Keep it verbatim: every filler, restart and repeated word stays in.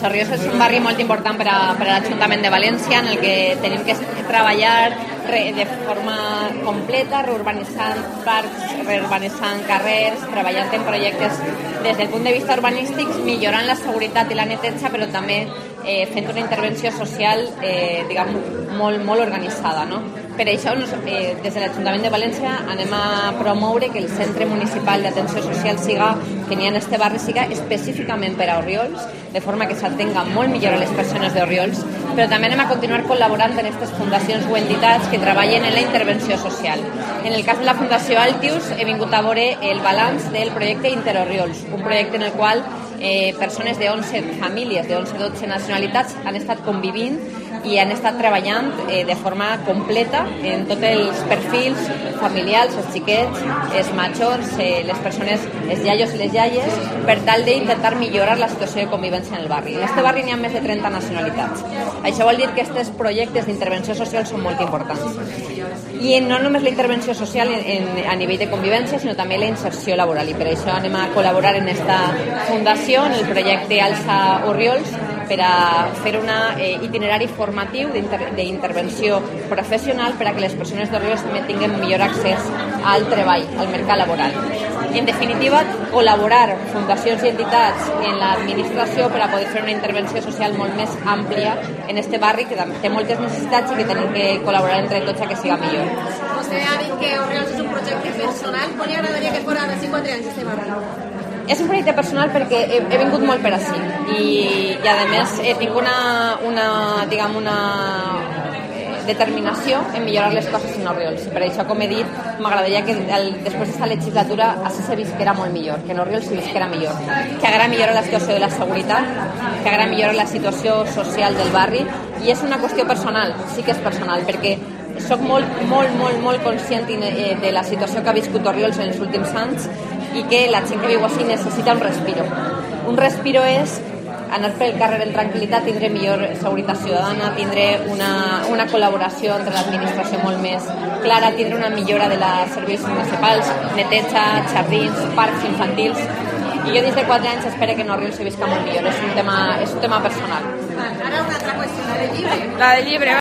Orriols és un barri molt important per a, per a l'Ajuntament de València, en el que tenim que treballar de forma completa, reurbanitzant parcs, reurbanitzant carrers, treballant en projectes des del punt de vista urbanístic, millorant la seguretat i la neteja, però també eh, fent una intervenció social eh, diguem, molt, molt organitzada. No? Per això, eh, des de l'Ajuntament de València anem a promoure que el Centre Municipal d'Atenció Social siga, que n'hi ha en este barri, siga específicament per a Orriols, de forma que s'atenga molt millor a les persones d'Orriols, però també anem a continuar col·laborant en aquestes fundacions o entitats que treballen en la intervenció social. En el cas de la Fundació Altius he vingut a veure el balanç del projecte Interorriols, un projecte en el qual eh, persones de onze famílies, de onze dotze nacionalitats han estat convivint i han estat treballant eh, de forma completa en tots els perfils familiars, els xiquets, els majors, eh, les persones, els iaios i les iaies, per tal d'intentar millorar la situació de convivència en el barri. En aquest barri n'hi ha més de trenta nacionalitats. Això vol dir que aquests projectes d'intervenció social són molt importants. I no només la intervenció social en, en, a nivell de convivència, sinó també la inserció laboral. I per això anem a col·laborar en esta fundació, en el projecte Alça Orriols, per a fer un eh, itinerari formatiu d'intervenció professional per a que les persones d'Orriols també tinguin millor accés al treball, al mercat laboral. En definitiva, col·laborar fundacions i entitats en l'administració per a poder fer una intervenció social molt més àmplia en este barri que té moltes necessitats i que tenim que col·laborar entre tots a que siga millor. Vostè ha dit que Orriols és un projecte personal. Com li agradaria que fora d'aquí quatre anys este barri? És un projecte personal perquè he, he vingut molt per ací i, i a més he tingut una, una, diguem, una determinació en millorar les coses en Orriols. Per això, com he dit, m'agradaria que el, després d'aquesta legislatura així se visquera molt millor, que en Orriols se visquera millor, que haguera millorat la situació de la seguretat, que haguera millorat la situació social del barri, i és una qüestió personal, sí que és personal, perquè soc molt, molt, molt, molt conscient de la situació que ha viscut Orriols en els últims anys i que la gent que viu així necessita un respiro. Un respiro és anar pel carrer en tranquil·litat, tindre millor seguretat ciutadana, tindre una, una col·laboració entre l'administració molt més clara, tindre una millora de les serveis municipals, neteja, jardins, parcs infantils. I jo dins de quatre anys espero que en Orriols se visca molt millor. És un tema, és un tema personal. Ara una altra qüestió, la del llibre. La del llibre.